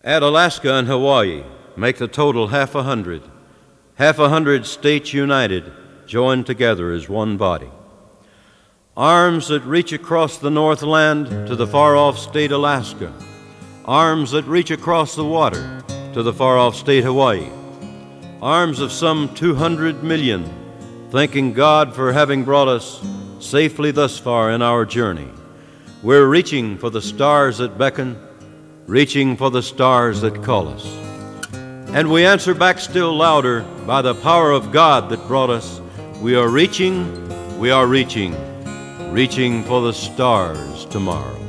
Add Alaska and Hawaii, make the total half a hundred. Half a hundred states united, joined together as one body. Arms that reach across the Northland to the far-off state Alaska. Arms that reach across the water to the far-off state Hawaii. Arms of some 200 million, thanking God for having brought us safely thus far in our journey. We're reaching for the stars that beckon, reaching for the stars that call us. And we answer back still louder, by the power of God that brought us, we are reaching, reaching for the stars tomorrow.